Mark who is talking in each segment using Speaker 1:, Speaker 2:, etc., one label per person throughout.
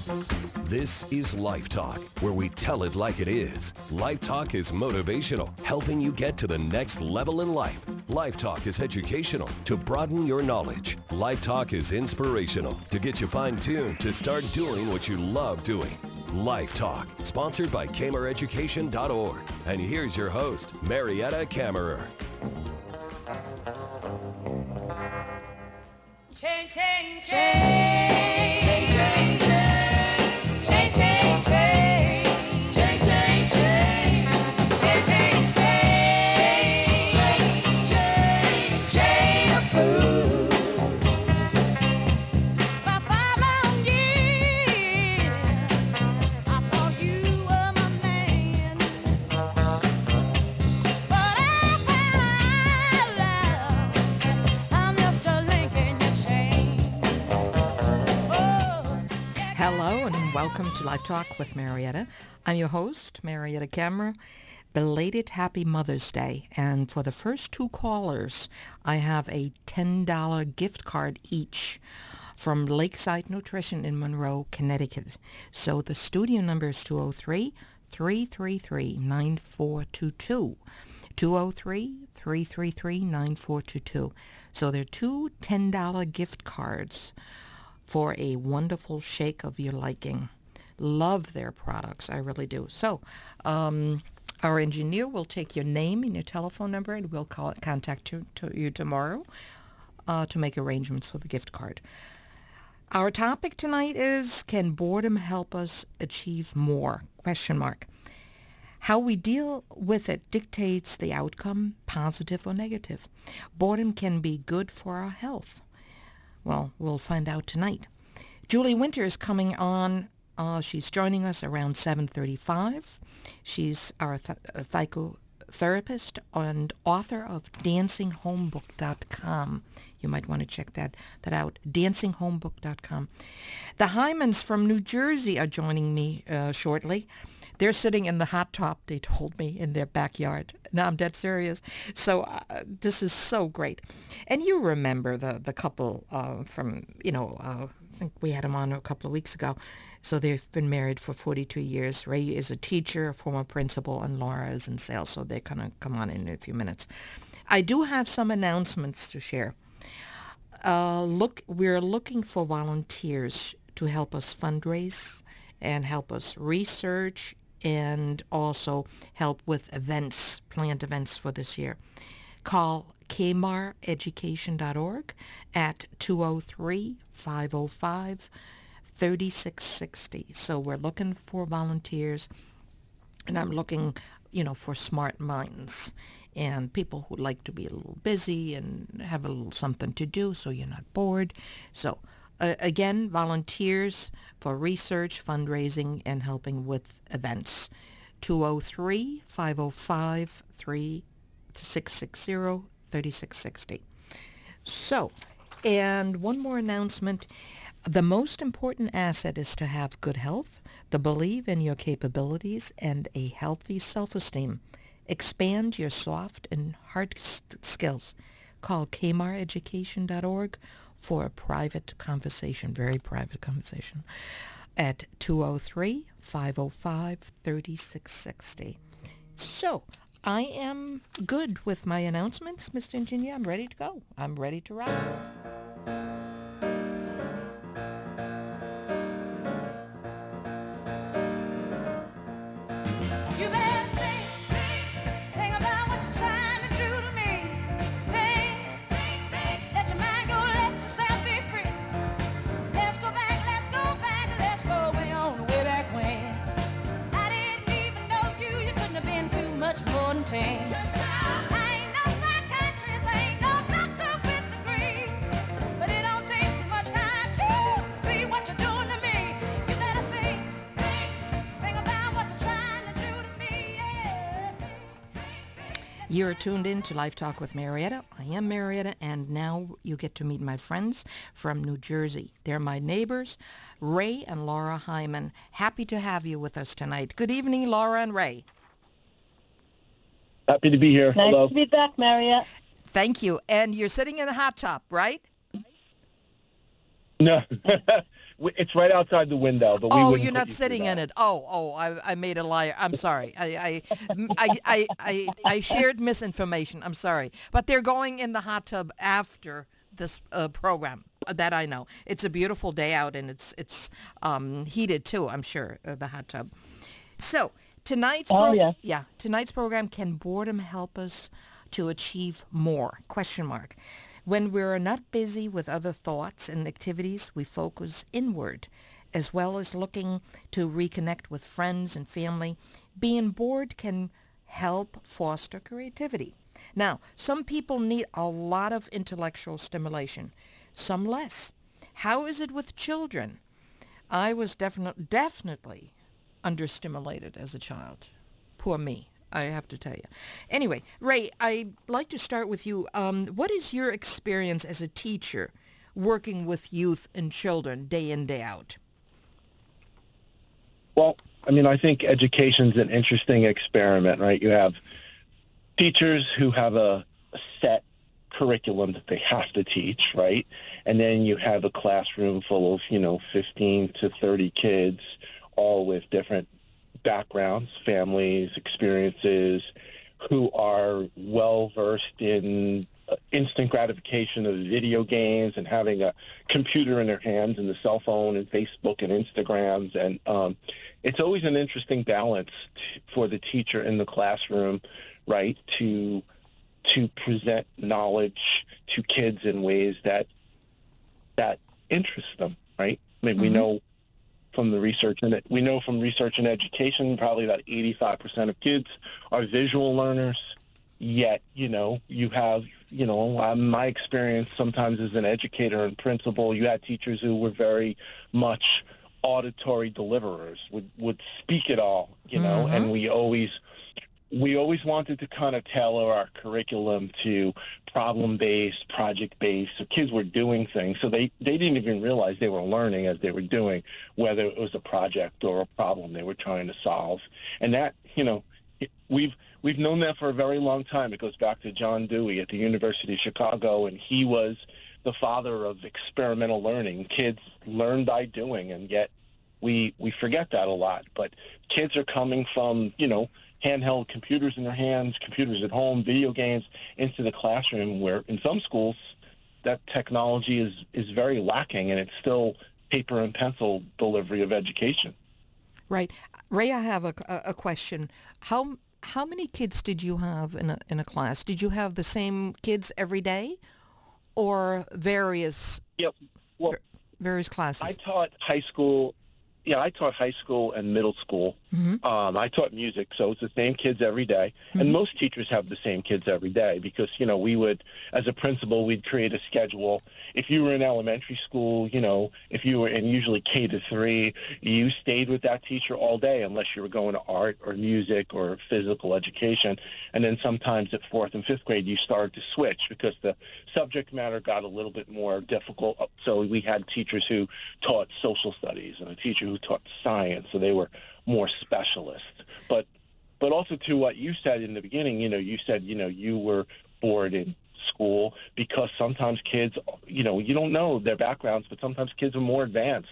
Speaker 1: This is Life Talk, where we tell it like it is. Life Talk is motivational, helping you get to the next level in life. Life Talk is educational, to broaden your knowledge. Life Talk is inspirational, to get you fine-tuned to start doing what you love doing. Life Talk, sponsored by KamarEducation.org. And here's your host, Marietta Kammerer.
Speaker 2: Change, change, change, change, change, change.
Speaker 3: Hello and welcome to Life Talk with Marietta. I'm your host, Marietta Kammerer. Belated Happy Mother's Day. And for the first two callers, I have a $10 gift card each from Lakeside Nutrition in Monroe, Connecticut. So the studio number is 203-333-9422. 203-333-9422. So there are two $10 gift cards for a wonderful shake of your liking. Love their products, I really do. So, our engineer will take your name and your telephone number, and we'll contact you tomorrow to make arrangements for the gift card. Our topic tonight is, can boredom help us achieve more? ? How we deal with it dictates the outcome, positive or negative. Boredom can be good for our health. Well, we'll find out tonight. Julie Winter is coming on. She's joining us around 7:35. She's our psychotherapist and author of DancingHomebook.com. You might want to check that out, DancingHomebook.com. The Hymans from New Jersey are joining me shortly. They're sitting in the hot tub, they told me, in their backyard. No, I'm dead serious. So this is so great. And you remember the couple from, I think we had them on a couple of weeks ago. So they've been married for 42 years. Ray is a teacher, a former principal, and Laura is in sales. So they're going to come on in a few minutes. I do have some announcements to share. We're looking for volunteers to help us fundraise and help us research and also help with events, planned events for this year. Call KamarEducation.org at 203-505-3660. So we're looking for volunteers, and I'm looking, for smart minds and people who like to be a little busy and have a little something to do so you're not bored. So again, volunteers for research, fundraising, and helping with events. 203-505-3660. So, and one more announcement. The most important asset is to have good health, to believe in your capabilities, and a healthy self-esteem. Expand your soft and hard skills. Call KamarEducation.org for a private conversation, very private conversation, at 203-505-3660. So, I am good with my announcements, Mr. Engineer. I'm ready to go. I'm ready to rock.
Speaker 2: You better think about what you're trying to do to me. Think, let your mind go, let yourself be free. Let's go back, let's go way on, way back when. I didn't even know you couldn't have been too much more than 10. I ain't no psychiatrist, I ain't no doctor with degrees, but it don't take too much time to see what you're doing to me. You better think about what you're trying to do to me, yeah.
Speaker 3: You're tuned in to Life Talk with Marietta. I am Marietta, and now you get to meet my friends from New Jersey. They're my neighbors, Ray and Laura Hyman. Happy to have you with us tonight. Good evening, Laura and Ray.
Speaker 4: Happy to be here.
Speaker 5: Nice
Speaker 4: Hello.
Speaker 5: to be back, Mariette.
Speaker 3: Thank you. And you're sitting in a hot tub, right?
Speaker 4: No, It's right outside the window, but we
Speaker 3: Oh,
Speaker 4: wouldn't
Speaker 3: you're
Speaker 4: put
Speaker 3: not
Speaker 4: you through
Speaker 3: sitting in
Speaker 4: that.
Speaker 3: it. I made a liar. I'm sorry. I shared misinformation. I'm sorry. But they're going in the hot tub after this program. That I know. It's a beautiful day out, and it's heated too, I'm sure, the hot tub. So
Speaker 5: Oh, yes.
Speaker 3: tonight's program, can boredom help us to achieve more? Question mark. When we're not busy with other thoughts and activities, we focus inward, as well as looking to reconnect with friends and family. Being bored can help foster creativity. Now, some people need a lot of intellectual stimulation, some less. How is it with children? I was definitely understimulated as a child. Poor me, I have to tell you. Anyway, Ray, I'd like to start with you. What is your experience as a teacher working with youth and children day in, day out?
Speaker 4: Well, I mean, I think education's an interesting experiment, right? You have teachers who have a set curriculum that they have to teach, right? And then you have a classroom full of, 15 to 30 kids, all with different backgrounds, families, experiences, who are well-versed in instant gratification of video games and having a computer in their hands and the cell phone and Facebook and Instagrams. And it's always an interesting balance for the teacher in the classroom, right, to present knowledge to kids in ways that interest them, right? I mean, we know from research in education, probably about 85% of kids are visual learners. Yet, you have, my experience sometimes as an educator and principal, you had teachers who were very much auditory deliverers, would speak it all, and we always wanted to kind of tailor our curriculum to problem-based, project-based. So kids were doing things. So they didn't even realize they were learning as they were doing, whether it was a project or a problem they were trying to solve. And that, we've known that for a very long time. It goes back to John Dewey at the University of Chicago, and he was the father of experimental learning. Kids learn by doing, and yet we forget that a lot. But kids are coming from, handheld computers in their hands, computers at home, video games, into the classroom, where in some schools that technology is very lacking, and it's still paper and pencil delivery of education.
Speaker 3: Right. Ray, I have a question. How many kids did you have in a class? Did you have the same kids every day, or various
Speaker 4: Yep. Well,
Speaker 3: various classes?
Speaker 4: I taught high school. Yeah, I taught high school and middle school. I taught music, so it's the same kids every day. And most teachers have the same kids every day because, we would, as a principal, we'd create a schedule. If you were in elementary school, if you were in usually K to 3, you stayed with that teacher all day unless you were going to art or music or physical education. And then sometimes at 4th and 5th grade, you started to switch because the subject matter got a little bit more difficult. So we had teachers who taught social studies and a teacher who taught science, so they were more specialists. But also to what you said in the beginning, you said, you were bored in school because sometimes kids, you don't know their backgrounds, but sometimes kids are more advanced.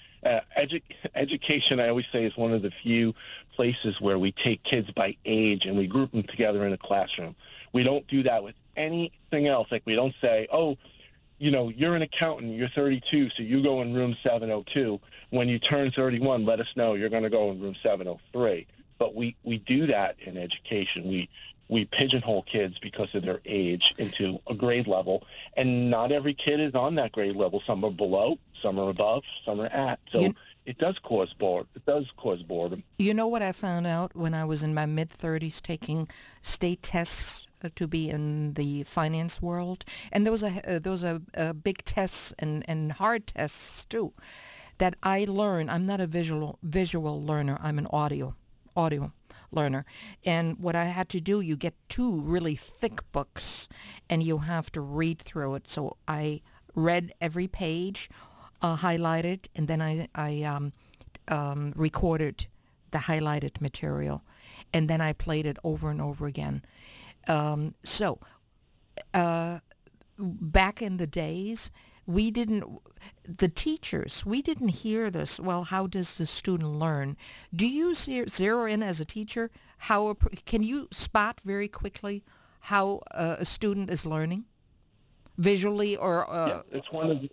Speaker 4: Education, I always say, is one of the few places where we take kids by age and we group them together in a classroom. We don't do that with anything else. Like, we don't say, oh, you're an accountant, you're 32, so you go in room 702. When you turn 31, let us know you're going to go in room 703. But we do that in education. We pigeonhole kids because of their age into a grade level, and not every kid is on that grade level. Some are below, some are above, some are at. So it does cause boredom.
Speaker 3: You know what I found out when I was in my mid-30s taking state tests to be in the finance world, and there was a big tests and hard tests too, that I learned. I'm not a visual learner. I'm an audio learner. And what I had to do, you get 2 really thick books, and you have to read through it. So I read every page, highlighted, and then I recorded the highlighted material, and then I played it over and over again. Back in the days, we didn't, the teachers, we didn't hear this. Well, how does the student learn? Do you zero in as a teacher? Can you spot very quickly how a student is learning visually or?
Speaker 4: Yeah, it's one of.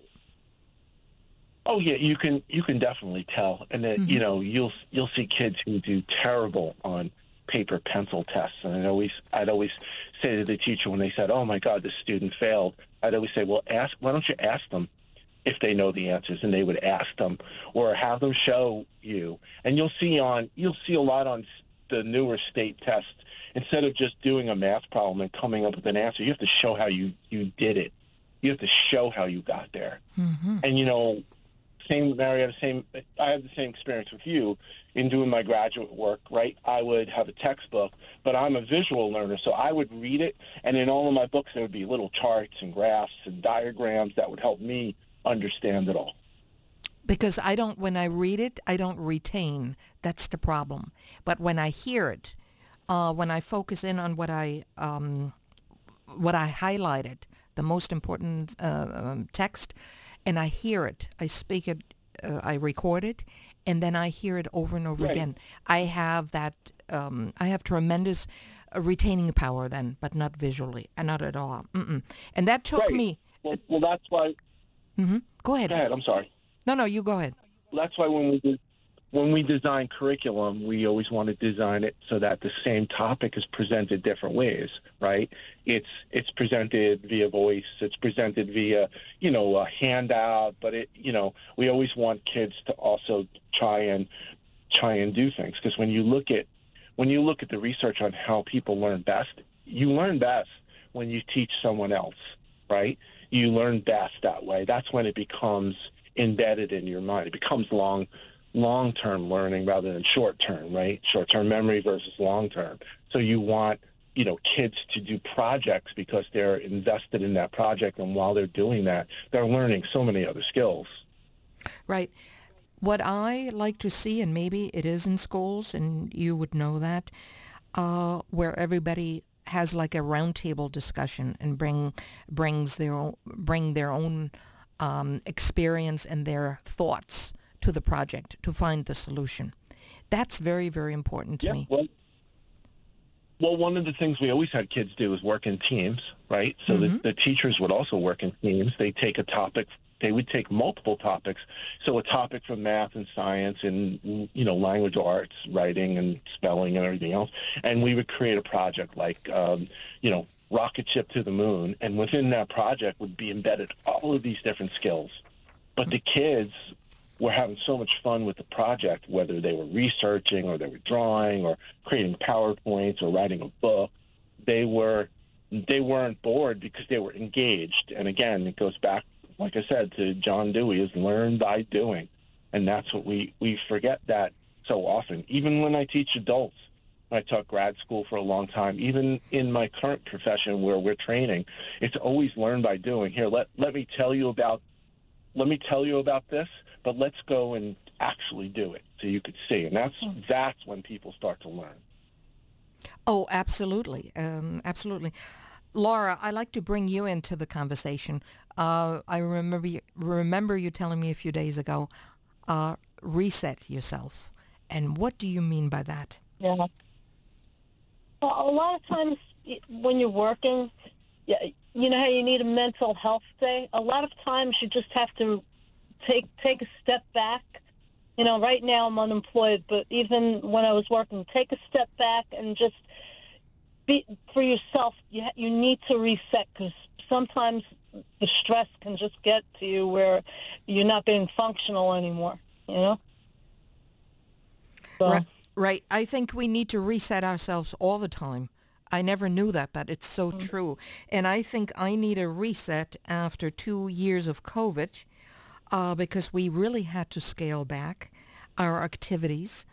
Speaker 4: Oh yeah, you can definitely tell, and then you'll see kids who do terrible on paper pencil tests, and I'd always say to the teacher when they said, "Oh my God, this student failed," I'd always say, "Well, why don't you ask them if they know the answers?" And they would ask them, or have them show you, and you'll see a lot on the newer state tests. Instead of just doing a math problem and coming up with an answer, you have to show how you did it. You have to show how you got there, and Mary, I have the same experience with you in doing my graduate work, right? I would have a textbook, but I'm a visual learner, so I would read it, and in all of my books there would be little charts and graphs and diagrams that would help me understand it all.
Speaker 3: Because when I read it, I don't retain. That's the problem. But when I hear it, when I focus in on what I highlighted, the most important text, and I hear it, I speak it, I record it, and then I hear it over and over again. I have that, I have tremendous retaining power then, but not visually, and not at all. And that took me...
Speaker 4: Well, that's why...
Speaker 3: Go ahead.
Speaker 4: Go ahead, I'm sorry.
Speaker 3: No, you go ahead.
Speaker 4: That's why when we design curriculum, we always want to design it so that the same topic is presented different ways, right? It's presented via voice, it's presented via, a handout, but we always want kids to also try and do things, because when you look at the research on how people learn best, you learn best when you teach someone else, right? You learn best that way. That's when it becomes embedded in your mind. It becomes long-term learning rather than short-term, right? Short-term memory versus long-term. So you want, kids to do projects because they're invested in that project, and while they're doing that, they're learning so many other skills.
Speaker 3: Right. What I like to see, and maybe it is in schools, and you would know that, where everybody has like a roundtable discussion and bring their own experience and their thoughts to the project to find the solution. That's very, very important to me.
Speaker 4: Well, one of the things we always had kids do is work in teams, right? So the teachers would also work in teams. They take a topic. They would take multiple topics. So a topic from math and science and, language arts, writing and spelling and everything else. And we would create a project like, rocket ship to the moon. And within that project would be embedded all of these different skills. But the kids were having so much fun with the project, whether they were researching or they were drawing or creating PowerPoints or writing a book. They weren't bored because they were engaged. And again, it goes back, like I said, to John Dewey, is learn by doing. And that's what we forget that so often. Even when I teach adults, I taught grad school for a long time, even in my current profession where we're training, it's always learn by doing. Here, let me tell you about this, but let's go and actually do it so you could see. And that's when people start to learn.
Speaker 3: Oh, absolutely. Absolutely. Laura, I like to bring you into the conversation. I remember you telling me a few days ago, reset yourself. And what do you mean by that?
Speaker 5: Yeah. Well, a lot of times when you're working, you know how you need a mental health day? A lot of times you just have to take a step back. Right now I'm unemployed, but even when I was working, take a step back and just be for yourself. You need to reset, because sometimes the stress can just get to you where you're not being functional anymore, So.
Speaker 3: Right. I think we need to reset ourselves all the time. I never knew that, but it's so true. And I think I need a reset after 2 years of COVID, because we really had to scale back our activities.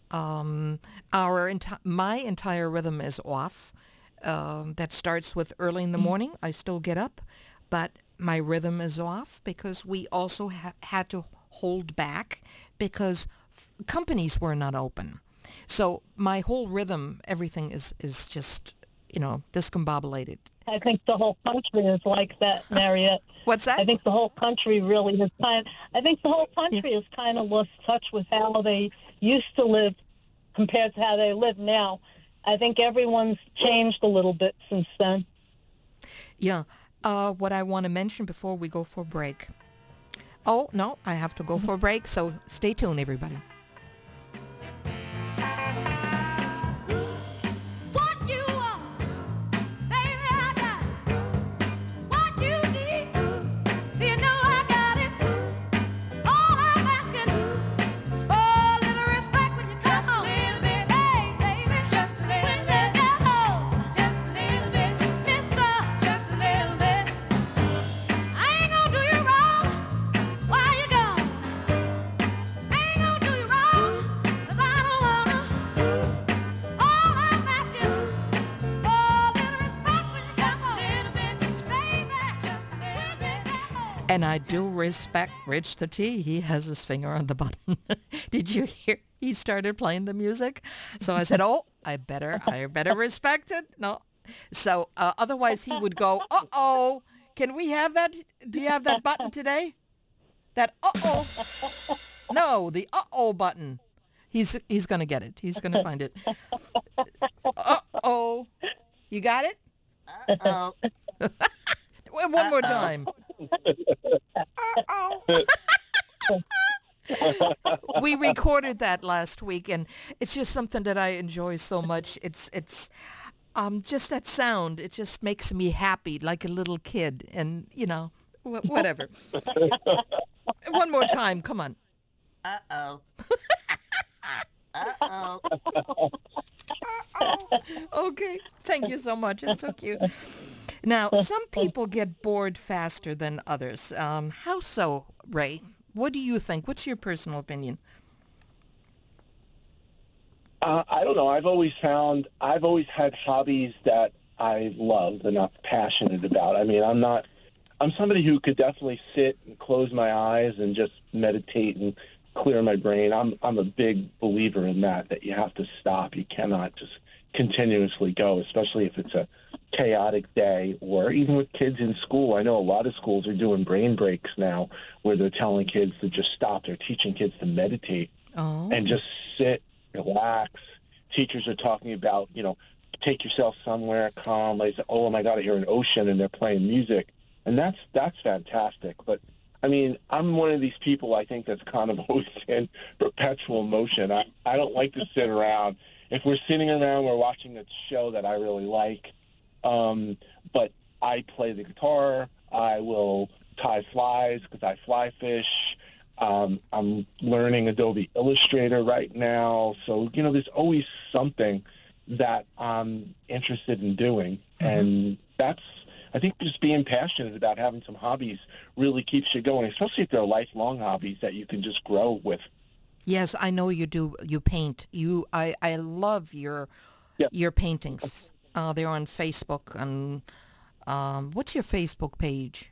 Speaker 3: My entire rhythm is off. That starts with early in the morning. I still get up, but my rhythm is off because we also had to hold back because companies were not open. So my whole rhythm, everything is just, discombobulated.
Speaker 5: I think the whole country is like that, Mariette.
Speaker 3: What's that?
Speaker 5: I think the whole country really has kind of lost touch with how they used to live compared to how they live now. I think everyone's changed a little bit since then.
Speaker 3: Yeah. What I want to mention before we go for a break. Oh, no, I have to go for a break, so stay tuned, everybody.
Speaker 2: What you want, baby, I got it. What you need, do you know I got it? All I'm asking is for a little respect when you come home. Just a little bit, hey, baby, just a little bit. Just a little bit, mister, just a little bit. I ain't gonna do you wrong while you're gone. I ain't gonna do you wrong, 'cause I don't wanna. All I'm asking is for a little respect when you come home. Just a little bit, baby, just a little bit.
Speaker 3: And I do respect Rich the T. He has his finger on the button. Did you hear? He started playing the music. So I said, oh, I better respect it. No. So otherwise he would go, uh-oh, can we have that? Do you have that button today? That uh-oh. No, the uh-oh button. He's going to get it. He's going to find it. Uh-oh. You got it?
Speaker 6: Uh-oh.
Speaker 3: One more time. We recorded that last week, and it's just something that I enjoy so much. It's just that sound. It just makes me happy, like a little kid, and whatever. One more time, come on.
Speaker 6: Uh-oh. Uh-oh.
Speaker 3: Okay, thank you so much. It's so cute. Now, some people get bored faster than others. How so, Ray? What do you think? What's your personal opinion?
Speaker 4: I don't know. I've always had hobbies that I love and I'm passionate about. I mean, I'm somebody who could definitely sit and close my eyes and just meditate and clear my brain. I'm a big believer in that you have to stop. You cannot just continuously go, especially if it's a chaotic day, or even with kids in school. I know a lot of schools are doing brain breaks now where they're telling kids to just stop. They're teaching kids to meditate and just sit, relax. Teachers are talking about, take yourself somewhere calm. They say, oh my God, I hear an ocean, and they're playing music. And that's fantastic. But I mean, I'm one of these people, I think, that's kind of always in perpetual motion. I don't like to sit around. If we're sitting around, we're watching a show that I really like. But I play the guitar. I will tie flies because I fly fish. I'm learning Adobe Illustrator right now. So, there's always something that I'm interested in doing. And I think just being passionate about having some hobbies really keeps you going, especially if they're lifelong hobbies that you can just grow with.
Speaker 3: Yes, I know you do. You paint. I love your paintings. They're on Facebook. And what's your Facebook page?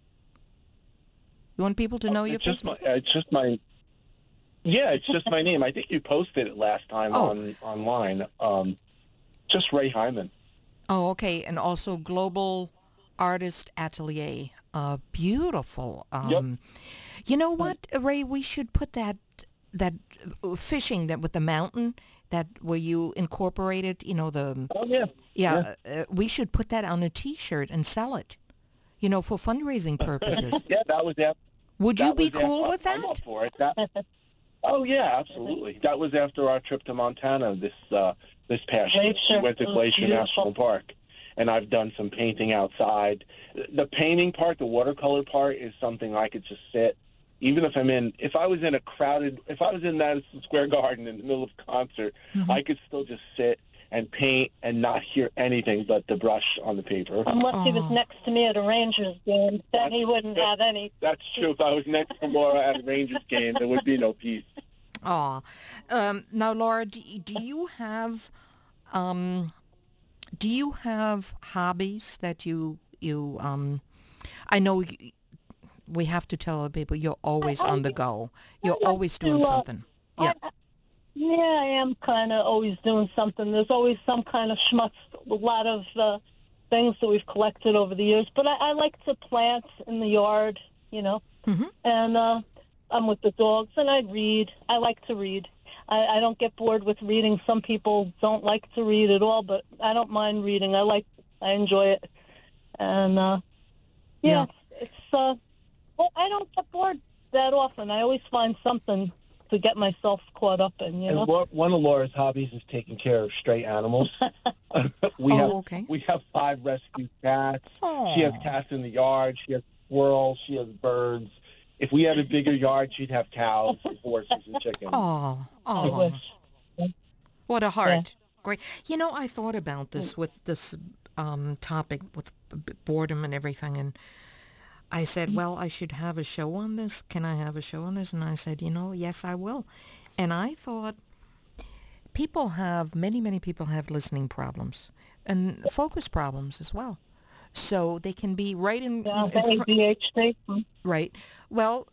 Speaker 3: You want people to know your Facebook?
Speaker 4: It's just my name. I think you posted it last time online. Just Ray Hyman.
Speaker 3: Oh, okay. And also Global Artist Atelier. Beautiful.
Speaker 4: Yep.
Speaker 3: You know what, Ray? We should put that fishing with the mountain, that where you incorporated, the...
Speaker 4: Oh, yeah.
Speaker 3: Yeah, we should put that on a T-shirt and sell it, for fundraising purposes.
Speaker 4: Yeah, that was after.
Speaker 3: Would you be cool with that?
Speaker 4: I'm up for it. Oh, yeah, absolutely. That was after our trip to Montana this past year. We went to Glacier National Park, and I've done some painting outside. The painting part, the watercolor part, is something I could just sit. Even if I was in Madison Square Garden in the middle of a concert, I could still just sit and paint and not hear anything but the brush on the paper.
Speaker 5: Unless he was next to me at a Rangers game, then he wouldn't have any.
Speaker 4: That's true. If I was next to Laura at a Rangers game, there would be no peace.
Speaker 3: Aw. Now, Laura, do you have hobbies that you I know we have to tell people you're always on the go. You're always doing something. Yeah.
Speaker 5: Yeah, I am kind of always doing something. There's always some kind of schmutz, a lot of things that we've collected over the years. But I like to plant in the yard, and I'm with the dogs, and I read. I like to read. I don't get bored with reading. Some people don't like to read at all, but I don't mind reading. I enjoy it. And,
Speaker 3: Yeah.
Speaker 5: it's well, I don't get bored that often. I always find something to get myself caught up in,
Speaker 4: And one of Laura's hobbies is taking care of stray animals.
Speaker 3: Okay.
Speaker 4: We have 5 rescue cats.
Speaker 3: Aw.
Speaker 4: She has cats in the yard. She has squirrels. She has birds. If we had a bigger yard, she'd have cows and horses and chickens.
Speaker 3: Oh,
Speaker 5: I
Speaker 3: oh,
Speaker 5: wish.
Speaker 3: what a heart. Great. I thought about this with this topic with boredom and everything, and I said, well, I should have a show on this. Can I have a show on this? And I said, yes, I will. And I thought many people have listening problems and focus problems as well. So they can be right in
Speaker 5: ADHD.
Speaker 3: right. Well,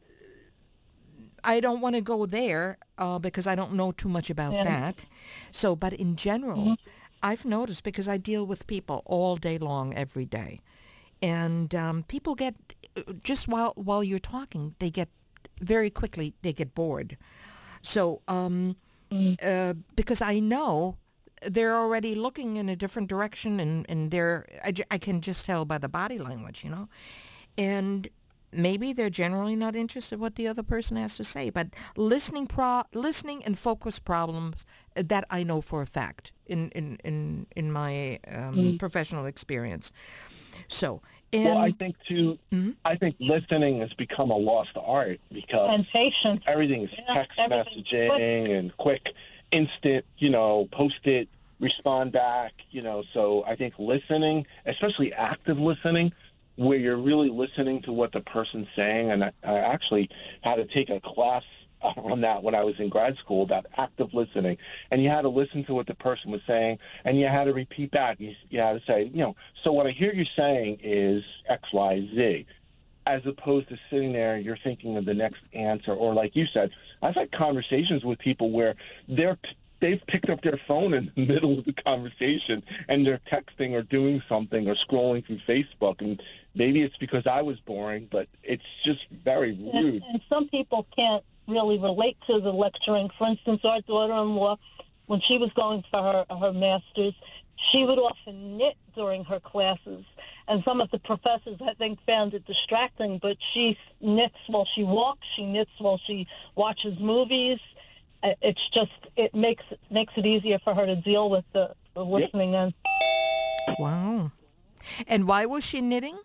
Speaker 3: I don't want to go there because I don't know too much about that. So, but in general, I've noticed because I deal with people all day long, every day. And people get, just while you're talking, they get bored. So, because I know they're already looking in a different direction, and I can just tell by the body language, and maybe they're generally not interested in what the other person has to say. But listening and focus problems, that I know for a fact in my professional experience. So,
Speaker 4: well, I think too. I think listening has become a lost art because
Speaker 5: And patience.
Speaker 4: everything is text messaging and quick, instant. Post it, respond back. So I think listening, especially active listening, where you're really listening to what the person's saying. And I actually had to take a class on that when I was in grad school about active listening. And you had to listen to what the person was saying, and you had to repeat back. You had to say, so what I hear you saying is X, Y, Z, as opposed to sitting there, you're thinking of the next answer. Or like you said, I've had conversations with people where they've picked up their phone in the middle of the conversation and they're texting or doing something or scrolling through Facebook. And maybe it's because I was boring, but it's just very rude.
Speaker 5: And some people can't really relate to the lecturing. For instance, our daughter-in-law, when she was going for her master's, she would often knit during her classes. And some of the professors, I think, found it distracting, but she knits while she walks, she knits while she watches movies. It's just, it makes it easier for her to deal with the listening end.
Speaker 3: Wow. And why was she knitting?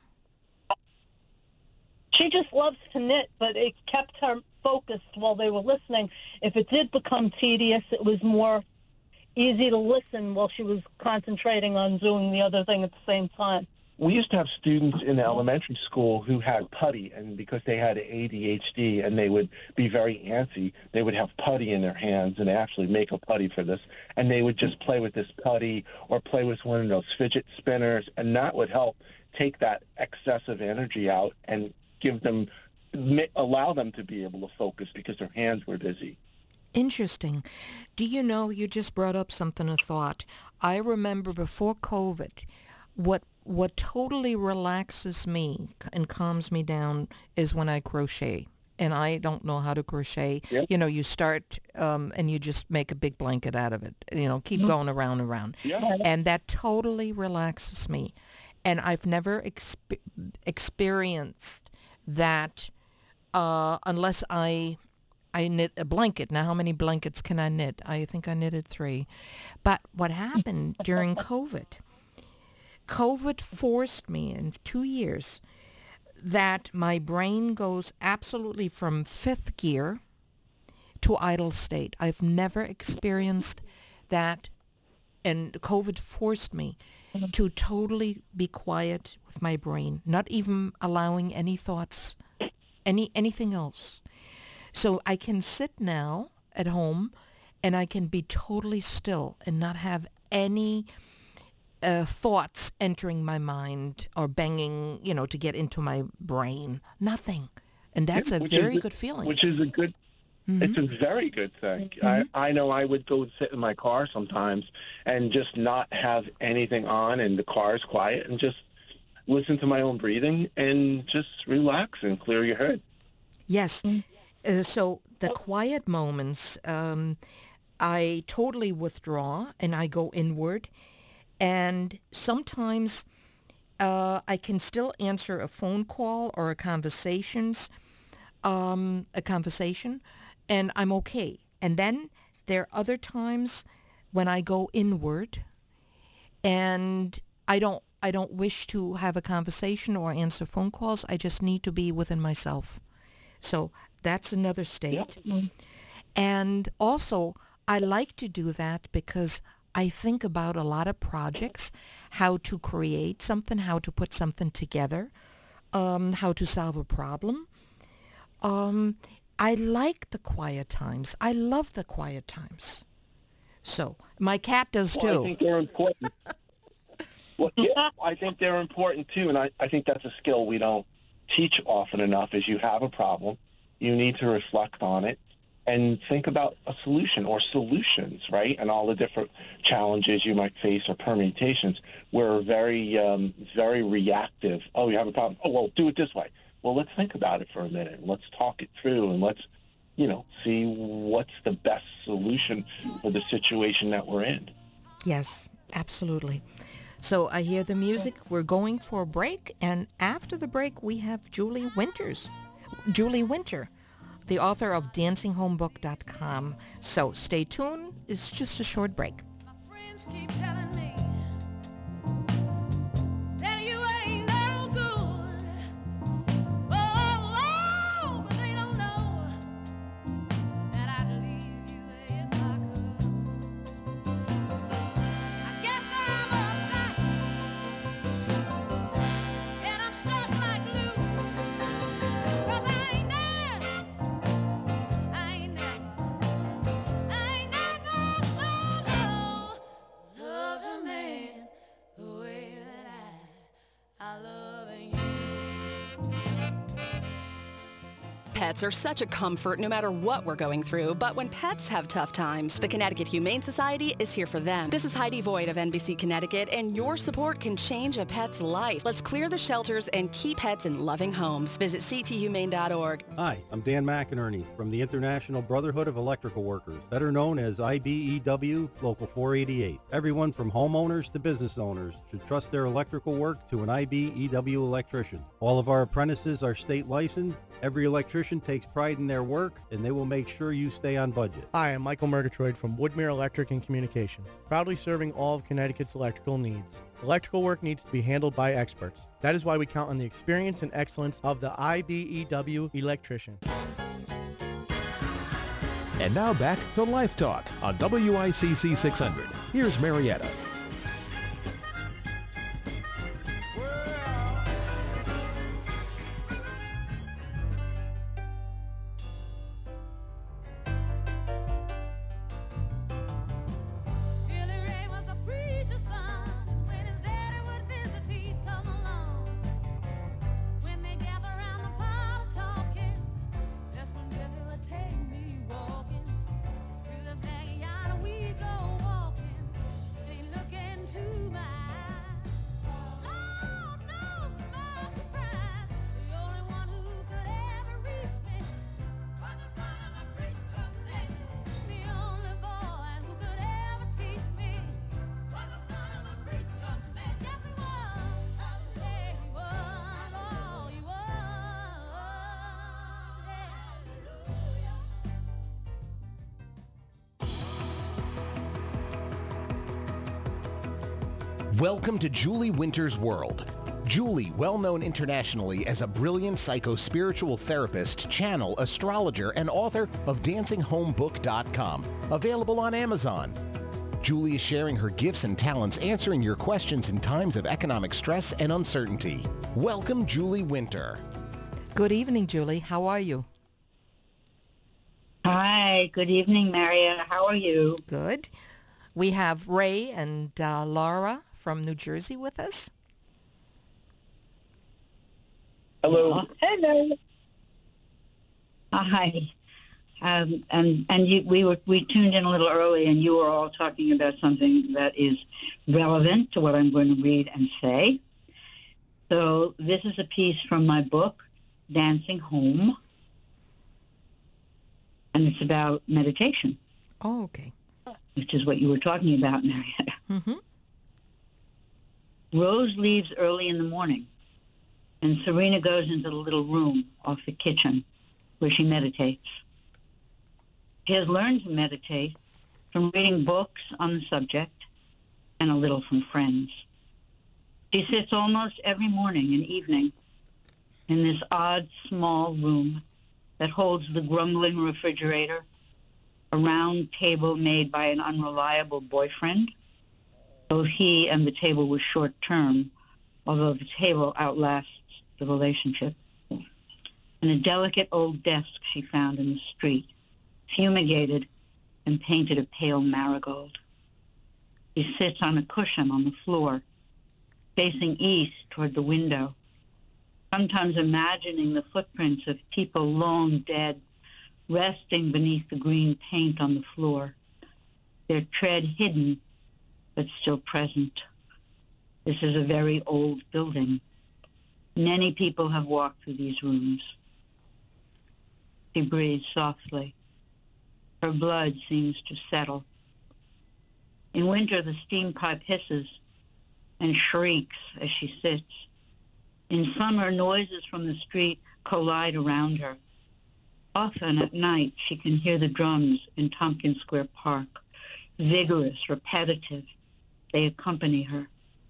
Speaker 5: She just loves to knit, but it kept her focused while they were listening. If it did become tedious, it was more easy to listen while she was concentrating on doing the other thing at the same time.
Speaker 4: We used to have students in elementary school who had putty, and because they had ADHD and they would be very antsy, they would have putty in their hands and actually make a putty for this. And they would just play with this putty or play with one of those fidget spinners, and that would help take that excessive energy out and allow them to be able to focus because their hands were busy.
Speaker 3: Interesting. Do you know, you just brought up something, a thought. I remember before COVID, what totally relaxes me and calms me down is when I crochet. And I don't know how to crochet.
Speaker 4: Yep.
Speaker 3: You start and you just make a big blanket out of it. Keep going around and around.
Speaker 4: Yeah.
Speaker 3: And that totally relaxes me. And I've never experienced that unless I knit a blanket. Now, how many blankets can I knit? I think I knitted 3. But what happened during COVID forced me in 2 years that my brain goes absolutely from 5th gear to idle state. I've never experienced that, and COVID forced me to totally be quiet with my brain, not even allowing any thoughts, anything else. So I can sit now at home and I can be totally still and not have any thoughts entering my mind or banging, to get into my brain. Nothing. And that's a very good feeling.
Speaker 4: Which is a good It's a very good thing. I know I would go sit in my car sometimes and just not have anything on and the car's quiet and just listen to my own breathing and just relax and clear your head.
Speaker 3: Yes. So the quiet moments, I totally withdraw and I go inward. And sometimes I can still answer a phone call or a conversation, and I'm okay. And then there are other times when I go inward and I don't wish to have a conversation or answer phone calls. I just need to be within myself. So that's another state.
Speaker 4: Yep.
Speaker 3: And also, I like to do that because I think about a lot of projects, how to create something, how to put something together, how to solve a problem. I like the quiet times. I love the quiet times. So my cat does too.
Speaker 4: Well, I think they're important. Well, yeah, I think they're important too, and I think that's a skill we don't teach often enough. Is you have a problem, you need to reflect on it and think about a solution or solutions, right? And all the different challenges you might face or permutations. We're very reactive. Oh, you have a problem? Oh, well, do it this way. Well, let's think about it for a minute. Let's talk it through and let's, see what's the best solution for the situation that we're in.
Speaker 3: Yes, absolutely. So I hear the music. We're going for a break. And after the break, we have Julie Winter, the author of DancingHomeBook.com. So stay tuned. It's just a short break.
Speaker 2: My friends keep telling me that you ain't no good. Oh, but they don't know that I'd leave you if I could. I guess I'm uptight and I'm stuck like glue. 'Cause I ain't never loved a man the way that I love you.
Speaker 7: Pets are such a comfort no matter what we're going through, but when pets have tough times, the Connecticut Humane Society is here for them. This is Heidi Voigt of NBC Connecticut, and your support can change a pet's life. Let's clear the shelters and keep pets in loving homes. Visit cthumane.org.
Speaker 8: Hi, I'm Dan McInerney from the International Brotherhood of Electrical Workers, better known as IBEW Local 488. Everyone from homeowners to business owners should trust their electrical work to an IBEW electrician. All of our apprentices are state licensed. Every electrician takes pride in their work, and they will make sure you stay on budget.
Speaker 9: Hi, I'm Michael Murgatroyd from Woodmere Electric and Communication, proudly serving all of Connecticut's electrical needs. Electrical work needs to be handled by experts. That is why we count on the experience and excellence of the IBEW electrician.
Speaker 10: And now back to Life Talk on WICC 600. Here's Marietta.
Speaker 2: Billy Ray was a preacher's son, and when his daddy would visit, he'd come along. When they gather around the parlor talking, that's when Billy would take me walking through the backyard, and we'd go walking, and he'd look into my eyes. Lord knows to my surprise, the only one who could ever reach me was the son of a preacher man. The only boy who could ever teach me was the son of a preacher man. Yes, he was. Yeah, he was. Oh, he was. Hallelujah.
Speaker 11: Welcome to Julie Winter's world. Julie, well known internationally as a brilliant psycho-spiritual therapist, channel, astrologer, and author of DancingHomeBook.com, available on Amazon. Julie is sharing her gifts and talents, answering your questions in times of economic stress and uncertainty. Welcome, Julie Winter.
Speaker 3: Good evening, Julie. How are you?
Speaker 12: Hi, good evening, Marietta. How are you?
Speaker 3: Good. We have Ray and Laura from New Jersey with us.
Speaker 4: Hello.
Speaker 12: Hello. Hi. We tuned in a little early, and you were all talking about something that is relevant to what I'm going to read and say. So this is a piece from my book, Dancing Home, and it's about meditation.
Speaker 3: Oh, okay.
Speaker 12: Which is what you were talking about, Marietta.
Speaker 3: Mm-hmm.
Speaker 12: Rose leaves early in the morning, and Serena goes into the little room off the kitchen where she meditates. She has learned to meditate from reading books on the subject and a little from friends. She sits almost every morning and evening in this odd, small room that holds the grumbling refrigerator, a round table made by an unreliable boyfriend. Both he and the table were short-term, although the table outlasts the relationship. And a delicate old desk she found in the street, fumigated and painted a pale marigold. She sits on a cushion on the floor, facing east toward the window, sometimes imagining the footprints of people long dead, resting beneath the green paint on the floor, their tread hidden but still present. This is a very old building. Many people have walked through these rooms. She breathes softly. Her blood seems to settle. In winter, the steam pipe hisses and shrieks as she sits. In summer, noises from the street collide around her. Often at night, she can hear the drums in Tompkins Square Park, vigorous, repetitive. They accompany her.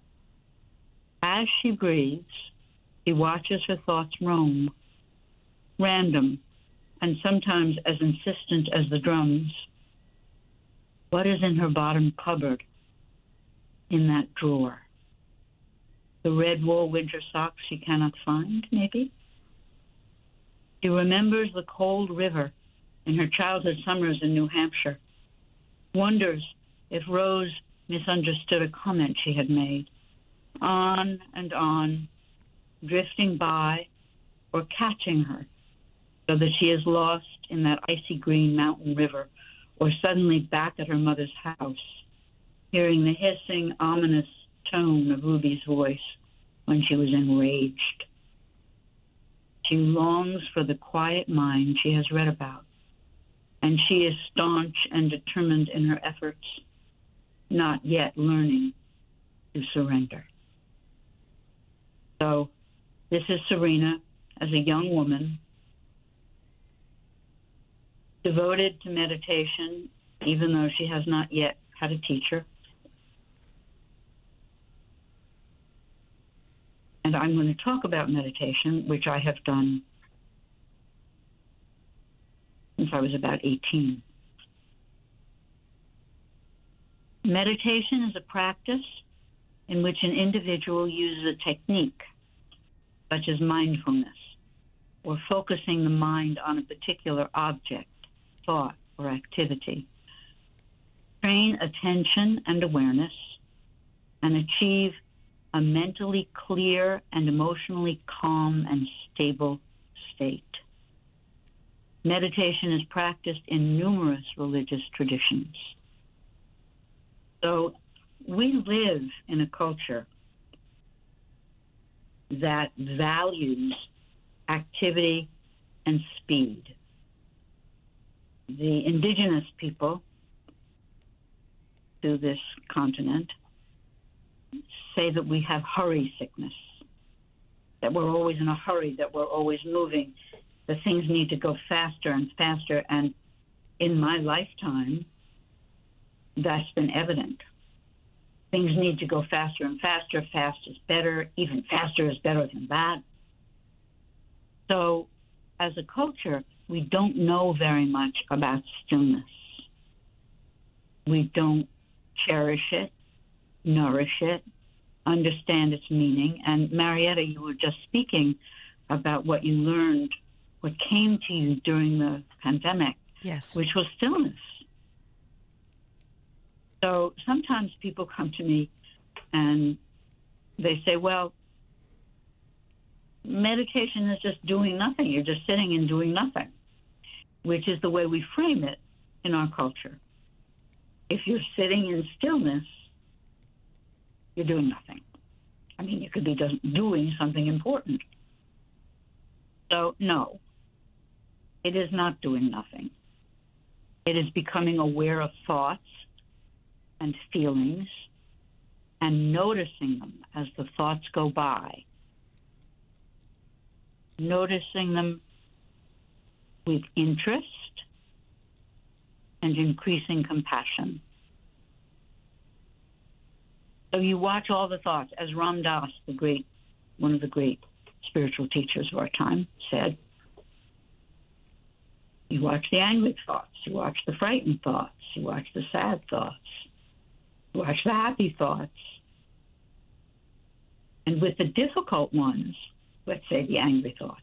Speaker 12: As she breathes, she watches her thoughts roam, random, and sometimes as insistent as the drums. What is in her bottom cupboard, in that drawer? The red wool winter socks she cannot find, maybe? She remembers the cold river in her childhood summers in New Hampshire, wonders if Rose misunderstood a comment she had made. On and on, drifting by or catching her, so that she is lost in that icy green mountain river, or suddenly back at her mother's house, hearing the hissing, ominous tone of Ruby's voice when she was enraged. She longs for the quiet mind she has read about, and she is staunch and determined in her efforts, not yet learning to surrender. So this is Serena as a young woman, devoted to meditation, even though she has not yet had a teacher. And I'm going to talk about meditation, which I have done since I was about 18. Meditation is a practice in which an individual uses a technique, such as mindfulness, or focusing the mind on a particular object, thought, or activity. Train attention and awareness, and achieve a mentally clear and emotionally calm and stable state. Meditation is practiced in numerous religious traditions. So we live in a culture that values activity and speed. The indigenous people to this continent say that we have hurry sickness, that we're always in a hurry, that we're always moving, that things need to go faster and faster. And in my lifetime, that's been evident. Things need to go faster and faster. Fast is better. Even faster is better than that. So as a culture, we don't know very much about stillness. We don't cherish it, nourish it, understand its meaning. And Marietta, you were just speaking about what you learned, what came to you during the pandemic,
Speaker 3: yes,
Speaker 12: which was stillness. So sometimes people come to me and they say, well, meditation is just doing nothing. You're just sitting and doing nothing. which is the way we frame it in our culture. If you're sitting in stillness, you're doing nothing. I mean, you could be doing something important. So, no, it is not doing nothing. It is becoming aware of thoughts and feelings and noticing them as the thoughts go by. Noticing them with interest and increasing compassion. So you watch all the thoughts, as Ram Dass, one of the great spiritual teachers of our time, said. You watch the angry thoughts, you watch the frightened thoughts, you watch the sad thoughts, you watch the happy thoughts. And with the difficult ones, let's say the angry thoughts,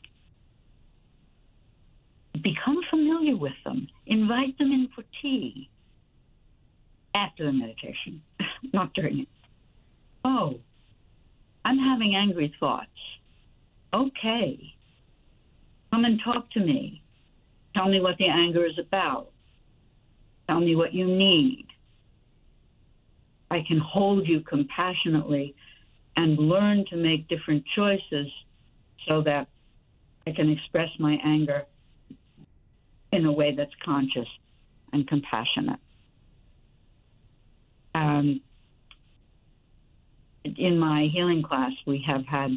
Speaker 12: become familiar with them. Invite them in for tea after the meditation, not during it. Oh, I'm having angry thoughts. Okay. Come and talk to me. Tell me what the anger is about. Tell me what you need. I can hold you compassionately and learn to make different choices so that I can express my anger in a way that's conscious and compassionate. In my healing class, we've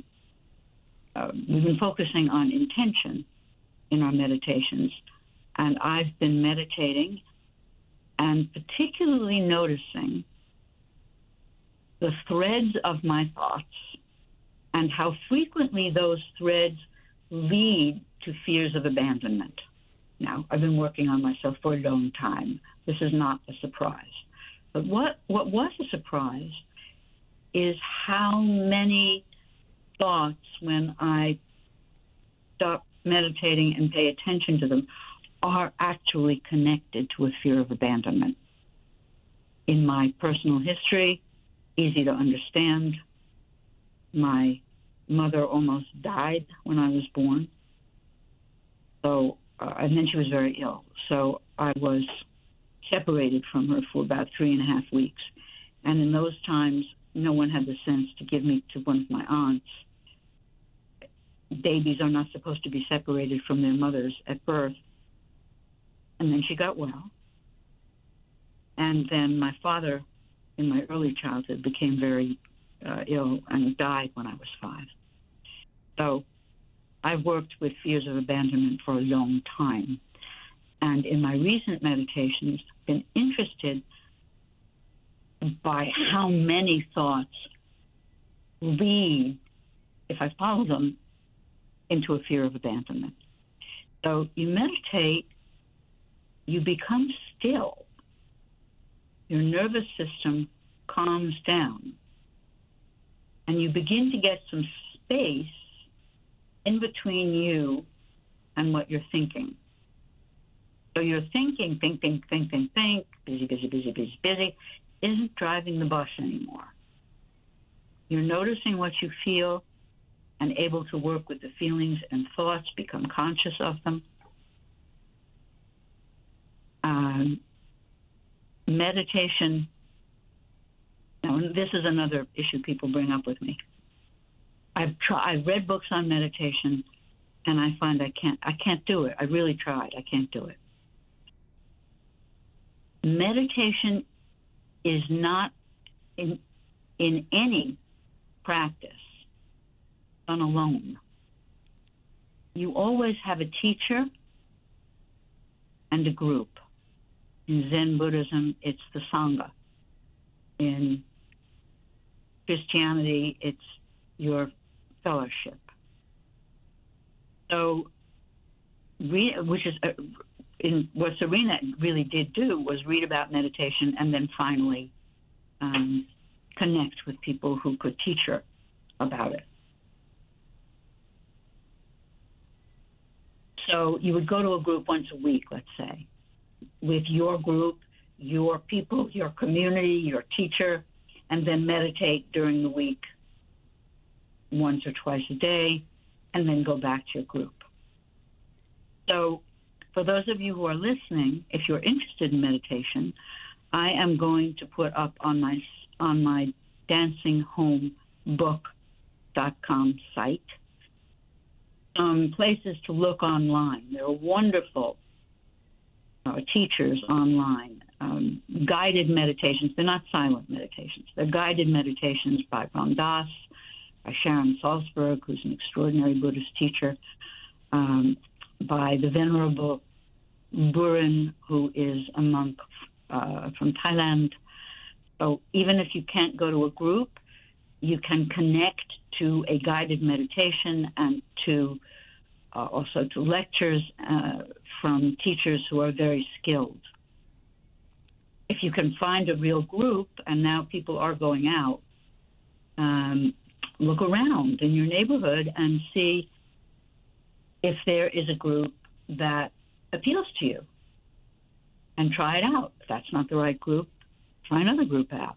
Speaker 12: been focusing on intention in our meditations, and I've been meditating and particularly noticing the threads of my thoughts and how frequently those threads lead to fears of abandonment. Now, I've been working on myself for a long time. This is not a surprise. But what was a surprise is how many thoughts, when I stop meditating and pay attention to them, are actually connected to a fear of abandonment. In my personal history, easy to understand, my mother almost died when I was born. So, and then she was very ill. So I was separated from her for about 3.5 weeks. And in those times, no one had the sense to give me to one of my aunts. Babies are not supposed to be separated from their mothers at birth. And then she got well. And then my father, in my early childhood, became very ill and died when I was 5. So I've worked with fears of abandonment for a long time. And in my recent meditations, been interested by how many thoughts lead, if I follow them, into a fear of abandonment. So you meditate, you become still. Your nervous system calms down, and you begin to get some space in between you and what you're thinking. So you're thinking, think, busy, isn't driving the bus anymore. You're noticing what you feel and able to work with the feelings and thoughts, become conscious of them. Meditation, now this is another issue people bring up with me. I've read books on meditation, and I find I can't do it. I really tried. I can't do it. Meditation is not in any practice done alone. You always have a teacher and a group. In Zen Buddhism, it's the Sangha. In Christianity, it's your fellowship. So, which is what Serena really did do was read about meditation and then finally connect with people who could teach her about it. So you would go to a group once a week, let's say, with your group, your people, your community, your teacher, and then meditate during the week once or twice a day, and then go back to your group. So for those of you who are listening, if you're interested in meditation, I am going to put up on my DancingHomeBook.com site some places to look online. There are wonderful teachers online, guided meditations. They're not silent meditations. They're guided meditations by Ram Dass, by Sharon Salzberg, who's an extraordinary Buddhist teacher, by the Venerable Buren, who is a monk from Thailand. So even if you can't go to a group, you can connect to a guided meditation and to also to lectures from teachers who are very skilled. If you can find a real group, and now people are going out, look around in your neighborhood and see if there is a group that appeals to you, and try it out. If that's not the right group, try another group out.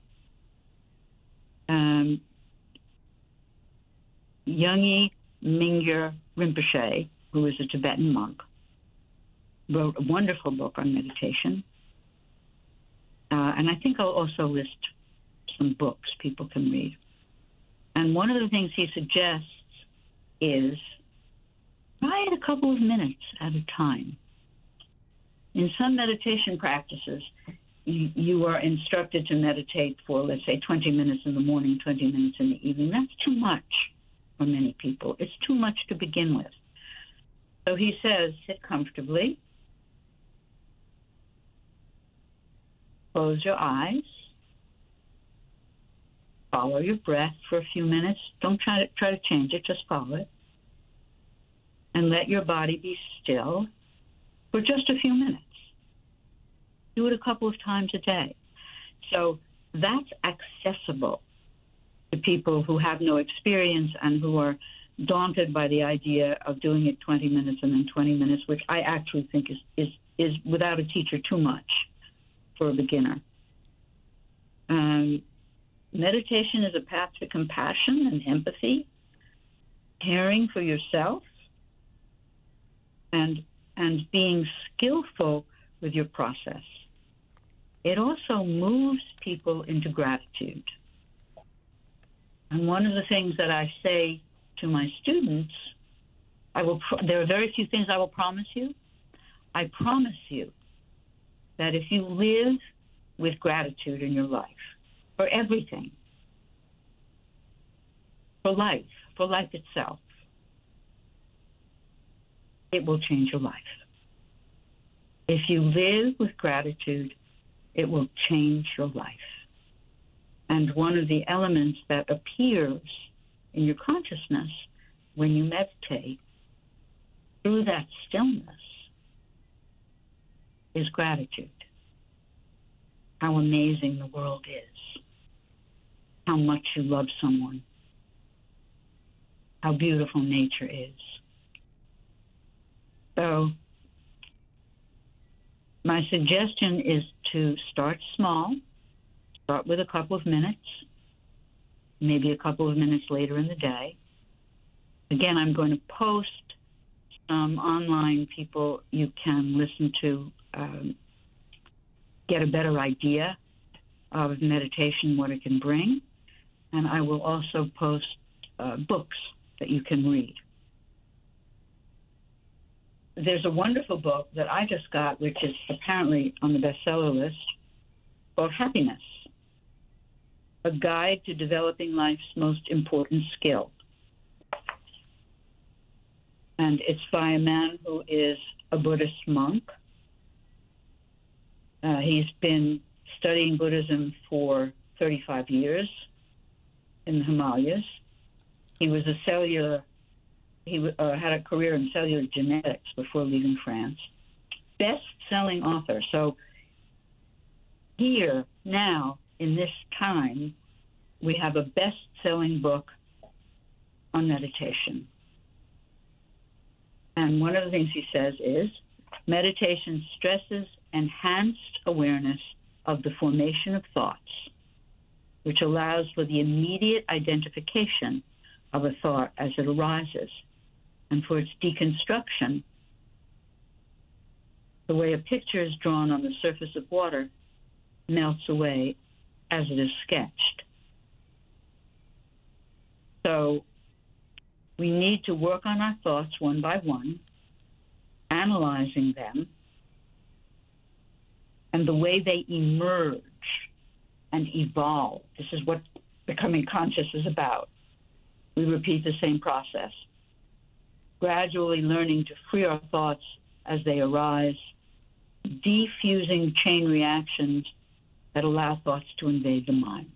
Speaker 12: Yongey Mingyur Rinpoche, who is a Tibetan monk, wrote a wonderful book on meditation. And I think I'll also list some books people can read. And one of the things he suggests is try it a couple of minutes at a time. In some meditation practices, you are instructed to meditate for, let's say, 20 minutes in the morning, 20 minutes in the evening. That's too much for many people. It's too much to begin with. So he says, sit comfortably, close your eyes, follow your breath for a few minutes. Don't try to change it, just follow it. And let your body be still for just a few minutes. Do it a couple of times a day. So that's accessible to people who have no experience and who are daunted by the idea of doing it 20 minutes and then 20 minutes, which I actually think is without a teacher too much for a beginner. Meditation is a path to compassion and empathy, caring for yourself, and being skillful with your process. It also moves people into gratitude. And one of the things that I say to my students, there are very few things I will promise you. I promise you that if you live with gratitude in your life, for everything, for life itself, it will change your life. If you live with gratitude, it will change your life. And one of the elements that appears in your consciousness when you meditate through that stillness is gratitude. How amazing the world is. How much you love someone. How beautiful nature is. So my suggestion is to start small. Start with a couple of minutes, maybe a couple of minutes later in the day. Again, I'm going to post some online people you can listen to, get a better idea of meditation, what it can bring. And I will also post books that you can read. There's a wonderful book that I just got, which is apparently on the bestseller list, called Happiness, A Guide to Developing Life's Most Important Skill. And it's by a man who is a Buddhist monk. He's been studying Buddhism for 35 years in the Himalayas. He was had a career in cellular genetics before leaving France. Best-selling author. So here, now, in this time, we have a best-selling book on meditation. And one of the things he says is, meditation stresses enhanced awareness of the formation of thoughts, which allows for the immediate identification of a thought as it arises, and for its deconstruction the way a picture is drawn on the surface of water melts away as it is sketched. So we need to work on our thoughts one by one, analyzing them, and the way they emerge and evolve. This is what becoming conscious is about. We repeat the same process, gradually learning to free our thoughts as they arise, defusing chain reactions that allow thoughts to invade the mind.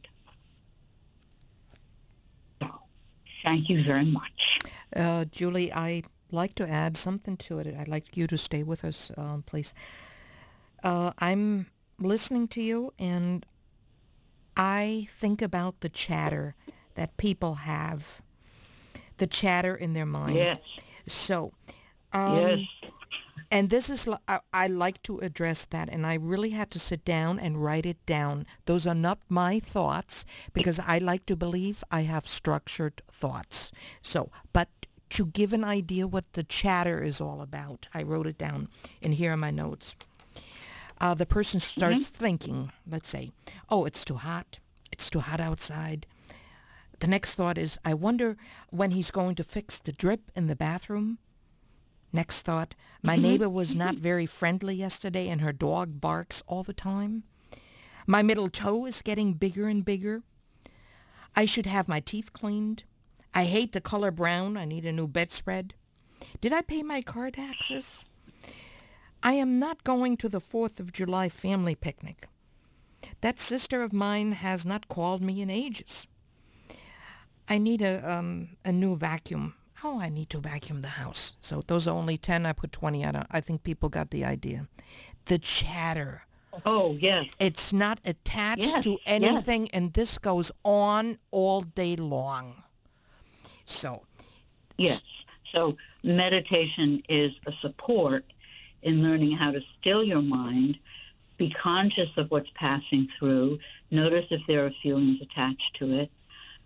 Speaker 12: So, thank you very much.
Speaker 3: Julie, I'd like to add something to it. I'd like you to stay with us, please. I'm listening to you, and I think about the chatter that people have, the chatter in their mind.
Speaker 12: Yes.
Speaker 3: So,
Speaker 12: Yes.
Speaker 3: and this is, I like to address that, and I really had to sit down and write it down. Those are not my thoughts, because I like to believe I have structured thoughts. So, but to give an idea what the chatter is all about, I wrote it down, and here are my notes. The person starts thinking, let's say, oh, it's too hot. It's too hot outside. The next thought is, I wonder when he's going to fix the drip in the bathroom. Next thought, my neighbor was not very friendly yesterday and her dog barks all the time. My middle toe is getting bigger and bigger. I should have my teeth cleaned. I hate the color brown. I need a new bedspread. Did I pay my car taxes? I am not going to the 4th of July family picnic. That sister of mine has not called me in ages. I need a new vacuum. Oh, I need to vacuum the house. So those are only 10. I put 20 out. I think people got the idea. The chatter.
Speaker 12: Oh, yes.
Speaker 3: It's not attached to anything, and this goes on all day long. So.
Speaker 12: Yes. So meditation is a support in learning how to still your mind, be conscious of what's passing through, notice if there are feelings attached to it,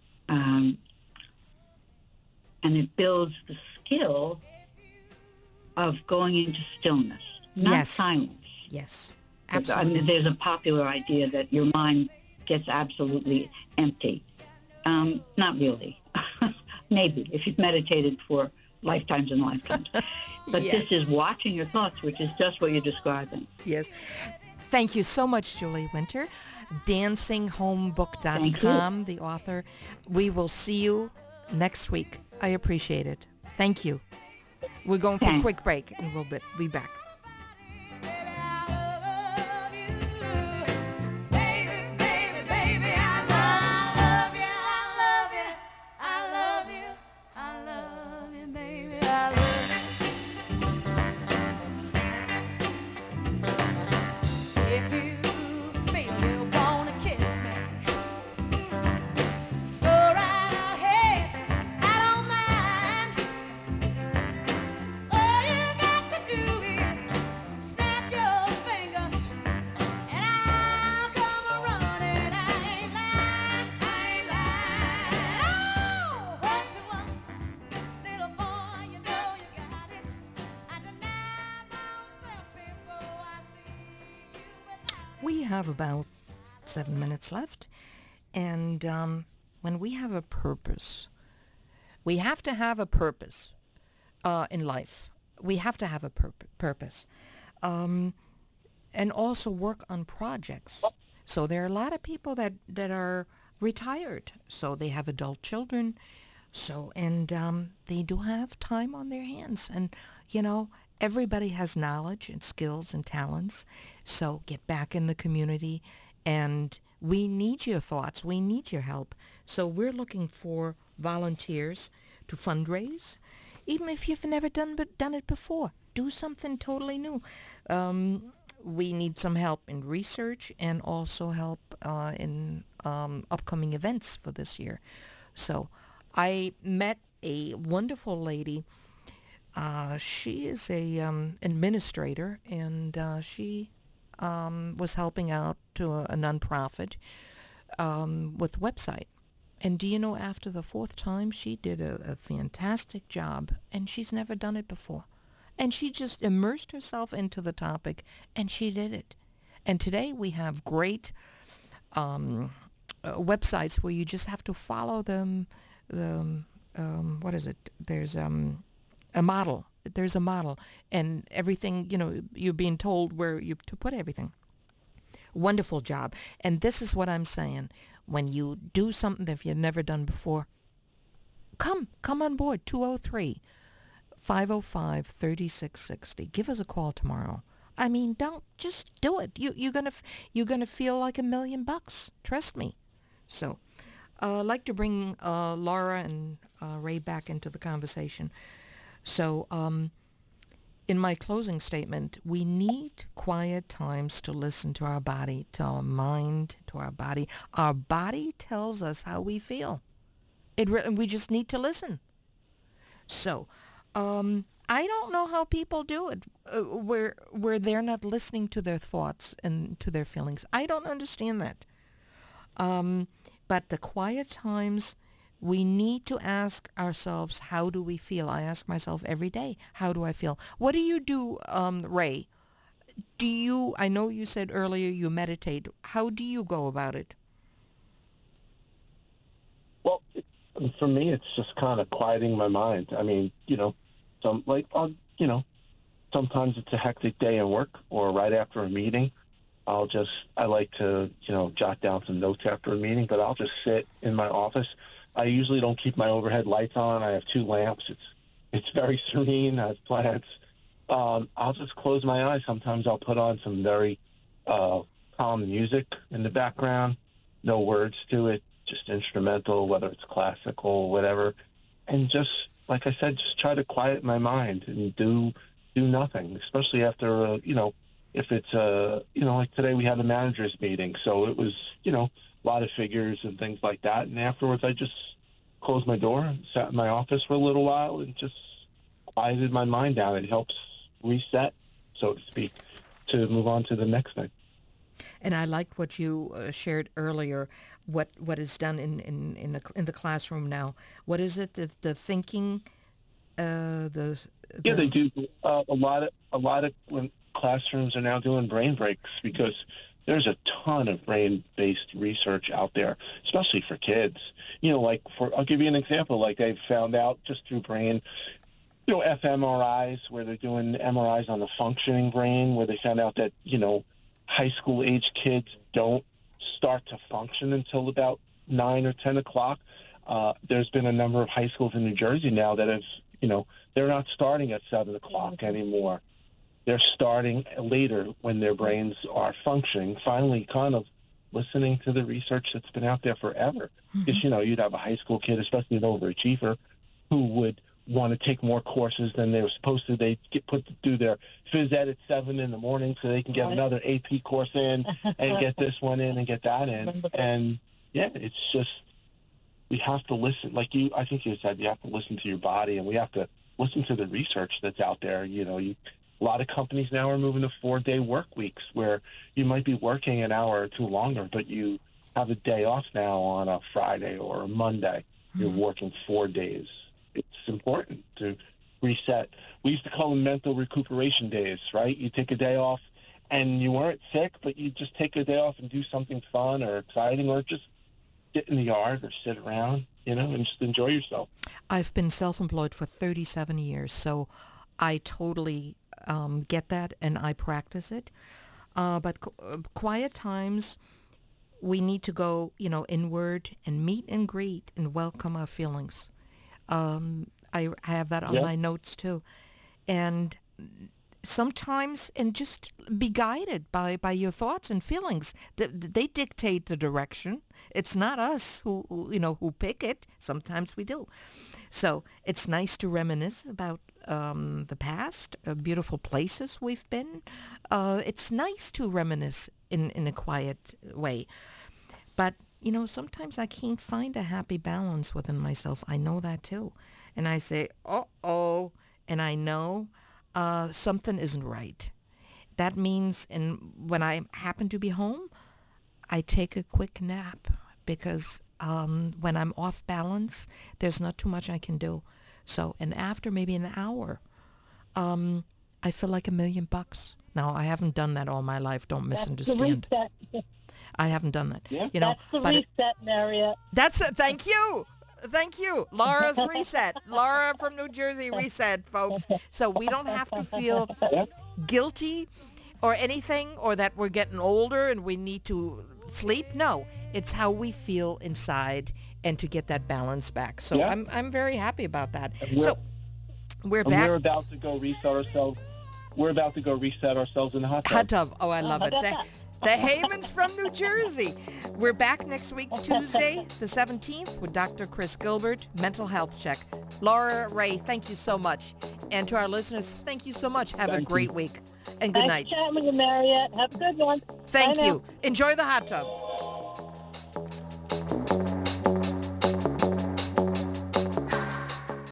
Speaker 12: and it builds the skill of going into stillness, not silence.
Speaker 3: Yes,
Speaker 12: absolutely. I mean, there's a popular idea that your mind gets absolutely empty. Not really. Maybe, if you've meditated for lifetimes and lifetimes. But this is watching your thoughts, which is just what you're describing.
Speaker 3: Yes. Thank you so much, Julie Winter. DancingHomeBook.com, the author. We will see you next week. I appreciate it. Thank you. We're going for a quick break, and we'll be back. We have about 7 minutes left, and when we have a purpose, we have to have a purpose in life. We have to have a purpose, and also work on projects. So there are a lot of people that are retired, so they have adult children, and they do have time on their hands, and everybody has knowledge and skills and talents, so get back in the community, and we need your thoughts. We need your help. So we're looking for volunteers to fundraise, even if you've never done it before. Do something totally new. We need some help in research and also help in upcoming events for this year. So I met a wonderful lady. She is a administrator, and she was helping out to a nonprofit with website. And do you know, after the 4th time, she did a fantastic job, and she's never done it before. And she just immersed herself into the topic, and she did it. And today we have great websites where you just have to follow them. What is it? There's a model. There's a model, and everything, you're being told where you to put everything. Wonderful job. And this is what I'm saying. When you do something that you've never done before, come on board, 203-505-3660. Give us a call tomorrow. I mean, don't just do it. You're gonna feel like $1 million. Trust me. So, I'd like to bring Laura and Ray back into the conversation. So, in my closing statement, we need quiet times to listen to our body, to our mind, to our body. Our body tells us how we feel. We just need to listen. So, I don't know how people do it, where they're not listening to their thoughts and to their feelings. I don't understand that. But the quiet times, we need to ask ourselves, how do we feel? I ask myself every day, how do I feel? What do you do, Ray? I know you said earlier you meditate. How do you go about it?
Speaker 4: Well, for me, it's just kind of quieting my mind. I mean, sometimes it's a hectic day at work or right after a meeting. I like to, jot down some notes after a meeting, but I'll just sit in my office. I usually don't keep my overhead lights on. I have 2 lamps. It's very serene. I have plants. I'll just close my eyes. Sometimes I'll put on some very calm music in the background. No words to it, just instrumental, whether it's classical, whatever. And just, like I said, just try to quiet my mind and do nothing, especially after, if it's, like today we had a manager's meeting. So it was, a lot of figures and things like that. And afterwards, I just closed my door and sat in my office for a little while and just quieted my mind down. It helps reset, so to speak, to move on to the next thing.
Speaker 3: And I liked what you shared earlier, what is done in the classroom now. What is it? The thinking,
Speaker 4: Yeah, they do a lot of when classrooms are now doing brain breaks, because there's a ton of brain-based research out there, especially for kids. I'll give you an example. Like they've found out just through brain, fMRIs, where they're doing MRIs on the functioning brain, where they found out that, high school age kids don't start to function until about 9 or 10 o'clock. There's been a number of high schools in New Jersey now that have, they're not starting at 7 o'clock anymore. They're starting later when their brains are functioning, finally kind of listening to the research that's been out there forever. Because, you'd have a high school kid, especially an overachiever, who would want to take more courses than they were supposed to. They get put to do their phys ed at 7 in the morning so they can get another AP course in and get this one in and get that in. And, yeah, it's just we have to listen. Like I think you said, you have to listen to your body, and we have to listen to the research that's out there. A lot of companies now are moving to 4-day work weeks where you might be working an hour or 2 longer, but you have a day off now on a Friday or a Monday. You're working 4 days. It's important to reset. We used to call them mental recuperation days, right? You take a day off and you weren't sick, but you just take a day off and do something fun or exciting, or just sit in the yard or sit around, and just enjoy yourself.
Speaker 3: I've been self-employed for 37 years, so I totally get that, and I practice it. But quiet times, we need to go, inward and meet and greet and welcome our feelings. I have that on my notes too. And sometimes, and just be guided by your thoughts and feelings. They dictate the direction. It's not us who pick it. Sometimes we do. So it's nice to reminisce about the past, beautiful places we've been. It's nice to reminisce in a quiet way. But, sometimes I can't find a happy balance within myself. I know that too. And I say, uh-oh, and I know something isn't right. That means when I happen to be home, I take a quick nap, because when I'm off balance, there's not too much I can do. So, and after maybe an hour, I feel like $1 million. Now, I haven't done that all my life. Don't misunderstand.
Speaker 5: That's the reset.
Speaker 3: I haven't done that.
Speaker 4: Yeah.
Speaker 3: You know,
Speaker 5: That's the
Speaker 3: but
Speaker 5: reset, Marriott.
Speaker 3: that's it. Thank you. Thank you. Laura's reset. Laura from New Jersey reset, folks. So we don't have to feel guilty or anything, or that we're getting older and we need to sleep. No, it's how we feel inside and to get that balance back. So
Speaker 4: Yeah.
Speaker 3: I'm very happy about that.
Speaker 4: And
Speaker 3: So we're
Speaker 4: And
Speaker 3: back.
Speaker 4: we're about to go reset ourselves. We're about to go reset ourselves in the hot tub.
Speaker 3: Hot tub. Oh, I love
Speaker 5: how
Speaker 3: it.
Speaker 5: about
Speaker 3: The Haymans from New Jersey. We're back next week, Tuesday, the 17th, with Dr. Chris Gilbert, Mental Health Check. Laura Ray, thank you so much. And to our listeners, thank you so much. Have a
Speaker 4: Thank
Speaker 3: great
Speaker 4: you.
Speaker 3: week. And good
Speaker 5: Nice
Speaker 3: night.
Speaker 5: chatting with you, Marriott. Have a good one.
Speaker 3: Thank
Speaker 5: Bye now.
Speaker 3: you. Enjoy the hot tub.